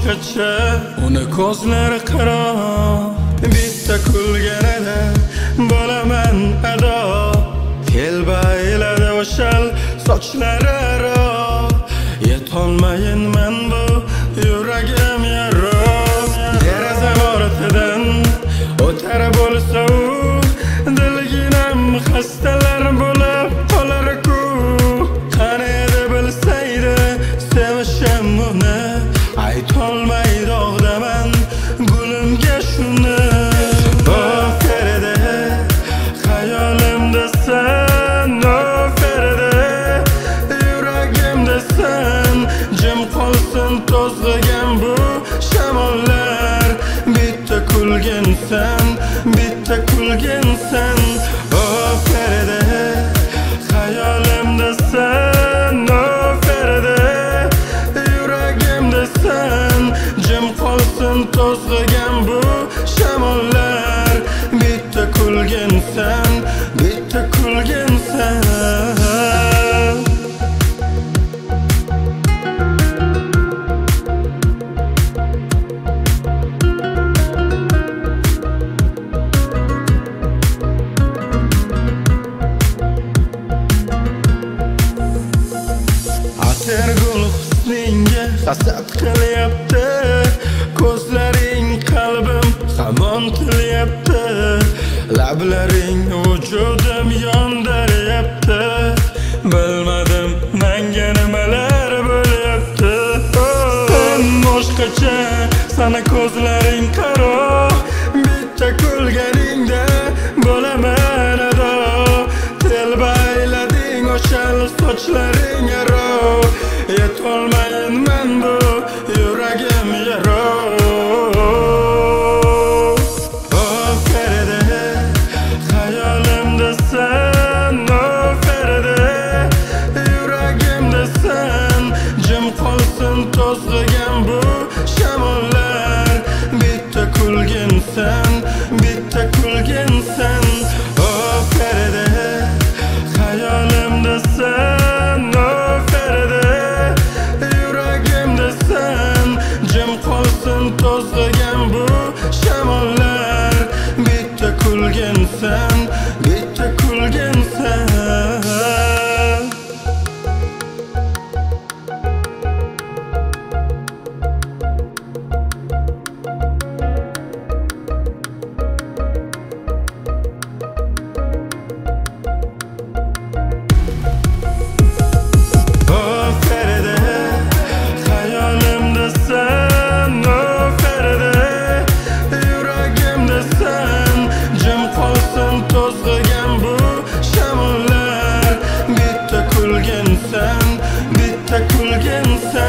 boshqacha, uni ko'zlari qaro, bitta kulganida bo'laman ado. Telbayladi o'shal sochlari aro, yetolmayinman bu yuragim yaro. Deraza ortidan o'tar bo'lsa u, dilginam xastalar bo'lib qolar-ku. Qani edi bilsaydi sevishim uni, aytolmay dog'daman gulimga shuni. O Feride, xayolimda sen, o Feride, yuragimda sen, jim qolsin to'zg'igan bu shamollar. Bitta kulginsan, bitta kulginsan, o Feride, xayolimda sen, o Feride, yuragimda sen, jim qolsin to'zg'igan bu shamollar. Bitta kulginsan, bitta kulginsan. Atergul husningga hasad qilyapti, ko'zlaring qalbim hamon tilyapti, lablaring vujudim yondiryapti. Bilmadim menga nimalar bo'lyapti. Sen boshqacha, sana ko'zlaring qaro, bitta kulganingda bo'laman ado. Telbaylading o'shal sochlaring aro, yetolmayinman bu yuragim yaro. O Feride, xayolimda sen, o Feride, yuragimda sen, jim qolsin to'zg'igan bu shamollar. Bitta kulginsan, bitta kulginsan, o Feride, xayolimda sen, o Feride, yuragimda sen, jim qolsin to'zg'igan bu shamollar. Bitta kulginsan, bitta kulginsan. To'zg'igan bu shamollar, bitta kulginsan, bitta kulginsan.